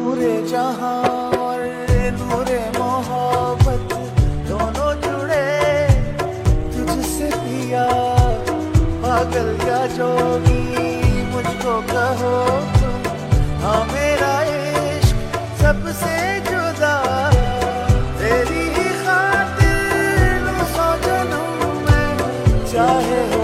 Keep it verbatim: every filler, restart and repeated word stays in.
नूरे जहां और नूरे मोहब्बत दोनों जुड़े तुझसे पिया। पागल या जोगी मुझको कहो तुम, हाँ मेरा इश्क सबसे जुदा। तेरी ही खातिर सौ जन्म में चाहे